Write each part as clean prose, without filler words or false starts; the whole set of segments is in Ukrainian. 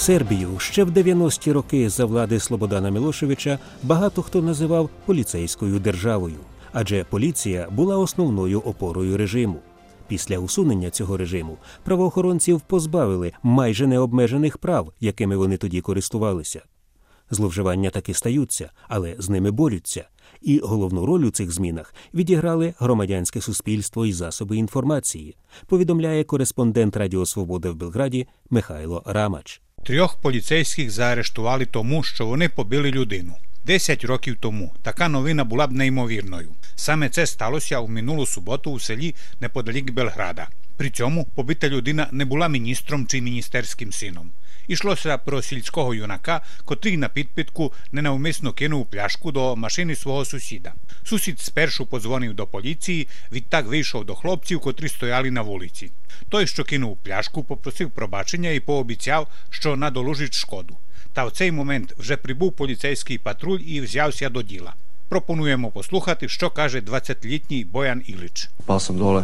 Сербію ще в 90-ті роки за влади Слободана Мілошевича багато хто називав поліцейською державою, адже поліція була основною опорою режиму. Після усунення цього режиму правоохоронців позбавили майже необмежених прав, якими вони тоді користувалися. Зловживання таки стаються, але з ними борються. І головну роль у цих змінах відіграли громадянське суспільство і засоби інформації, повідомляє кореспондент Радіо Свобода в Белграді Михайло Рамач. 3 поліцейських заарештували тому, що вони побили людину. 10 років тому така новина була б неймовірною. Саме це сталося у минулу суботу у селі неподалік Белграда. При цьому побита людина не була міністром чи міністерським сином. Ішлося про сільського юнака, котрий на підпитку ненавмисно кинув пляшку до машини свого сусіда. Сусід спершу подзвонив до поліції, відтак вийшов до хлопців, котрі стояли на вулиці. Той, що кинув пляшку, попросив пробачення і пообіцяв, що надолужить шкоду. Та в цей момент вже прибув поліцейський патруль і взявся до діла. Пропонуємо послухати, що каже 20-літній Боян Ілич. Пал сам доле.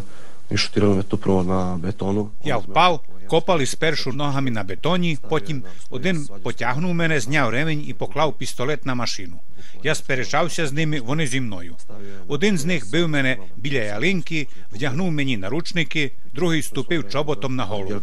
Я впав, копали спершу ногами на бетоні, потім один потягнув мене, зняв ремінь і поклав пістолет на машину. Я сперечався з ними, вони зі мною. Один з них бив мене біля ялинки, вдягнув мені наручники, другий ступив чоботом на голову.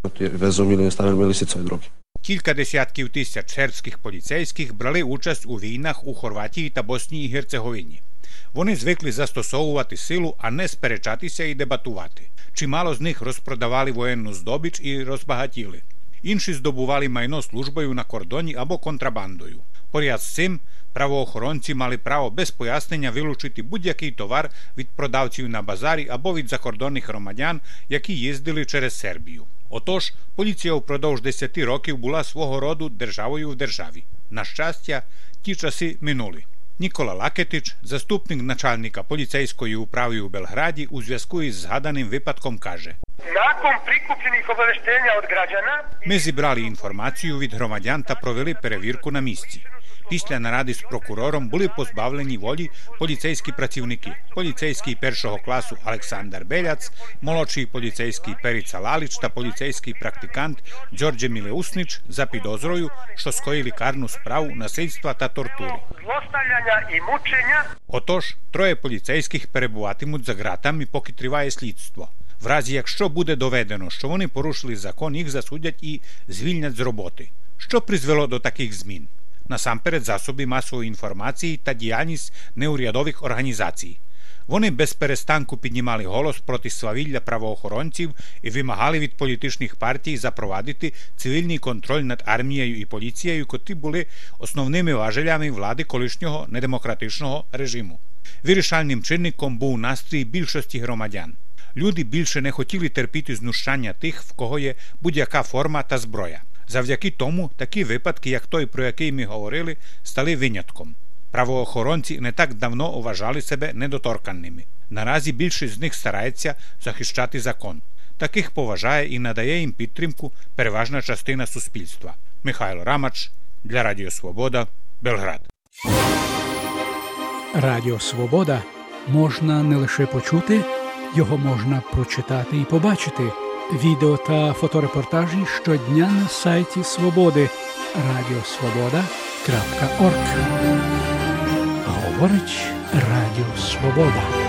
Кілька десятків тисяч сербських поліцейських брали участь у війнах у Хорватії та Боснії і Герцеговині. Вони звикли застосовувати силу, а не сперечатися і дебатувати. Чимало з них розпродавали воєнну здобич і розбагатіли. Інші здобували майно службою на кордоні або контрабандою. Поряд з цим, правоохоронці мали право без пояснення вилучити будь-який товар від продавців на базарі або від закордонних громадян, які їздили через Сербію. Отож, поліція впродовж 10 років була свого роду державою в державі. На щастя, ті часи минули. Нікола Лакетич, заступник начальника поліцейської управи у Белграді, у зв'язку із згаданим випадком каже: Ми зібрали інформацію від громадян та провели перевірку на місці. Після наради з прокурором були позбавлені волі поліцейські працівники. Поліцейський першого класу Олександр Беляц, молодший поліцейський Періца Лалич та поліцейський практикант Джордже Мілеуснич за підозрою, що скоїли карну справу насильства та тортури. Отож, 3 поліцейських перебуватимуть за ґратами, поки триває слідство. В разі, якщо буде доведено, що вони порушили закон, їх засудять і звільнять з роботи. Що призвело до таких змін? Насамперед засоби масової інформації та діяльність неурядових організацій. Вони без перестанку піднімали голос проти свавілля правоохоронців і вимагали від політичних партій запровадити цивільний контроль над армією і поліцією, котрі були основними важелями влади колишнього недемократичного режиму. Вирішальним чинником був настрій більшості громадян. Люди більше не хотіли терпіти знущання тих, в кого є будь-яка форма та зброя. Завдяки тому такі випадки, як той, про який ми говорили, стали винятком. Правоохоронці не так давно вважали себе недоторканними. Наразі більшість з них старається захищати закон. Таких поважає і надає їм підтримку переважна частина суспільства. Михайло Рамач для Радіо Свобода, Белград. Радіо Свобода можна не лише почути, його можна прочитати і побачити. Відео та фоторепортажі щодня на сайті Свободи radiosvoboda.org. Говорить Радіо Свобода.